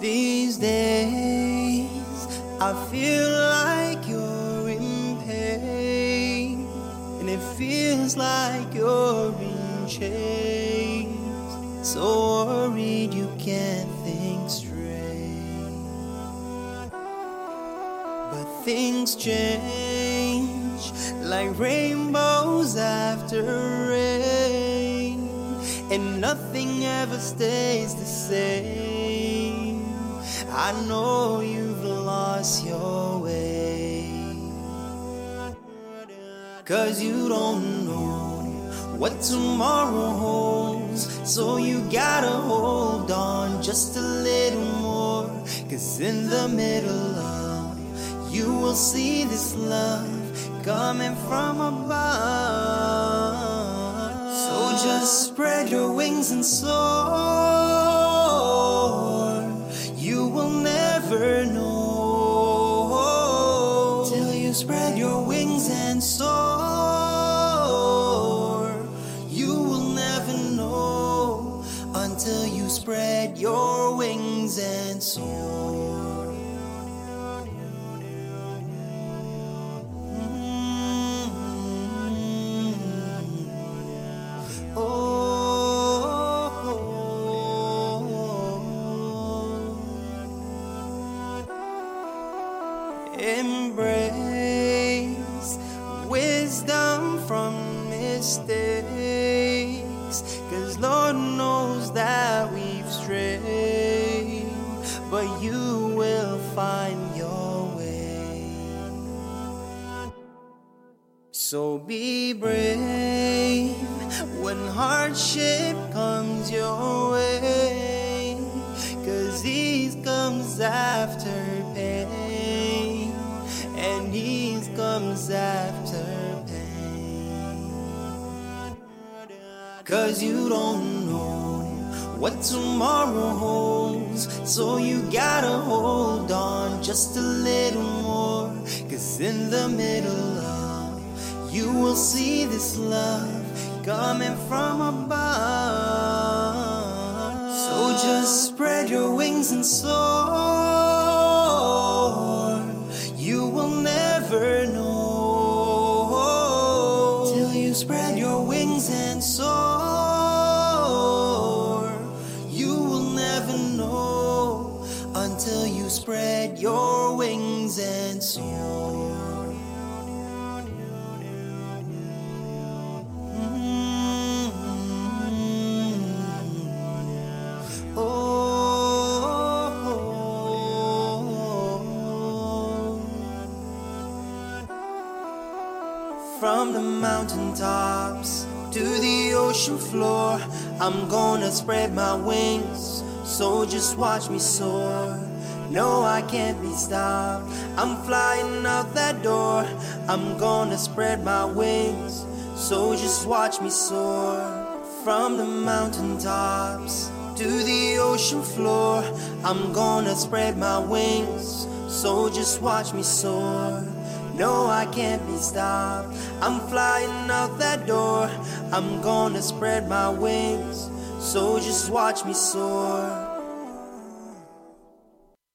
These days, I feel like you're in pain, and it feels like you're in chains. So worried you can't think straight. But things change like rainbows after rain, and nothing ever stays the same. I know you've lost your way, 'cause you don't know what tomorrow holds. So you gotta hold on just a little more, 'cause in the middle of you will see this love coming from above. So just spread your wings and soar. You will never know till you spread your wings and soar. You will never know until you spread your wings and soar. Embrace wisdom from mistakes, 'cause Lord knows that we've strayed, but you will find your way. So be brave when hardship comes your way, 'cause ease comes after pain, and ease comes after pain. 'Cause you don't know what tomorrow holds, so you gotta hold on just a little more, 'cause in the middle of you will see this love coming from above. So just spread your wings and soar. You will never know till you spread your wings and soar. You will never know until you spread your wings and soar. From the mountaintops to the ocean floor, I'm gonna spread my wings, so just watch me soar. No, I can't be stopped, I'm flying out that door. I'm gonna spread my wings, so just watch me soar. From the mountaintops to the ocean floor, I'm gonna spread my wings, so just watch me soar. No, I can't be stopped, I'm flying out that door. I'm gonna spread my wings, so just watch me soar.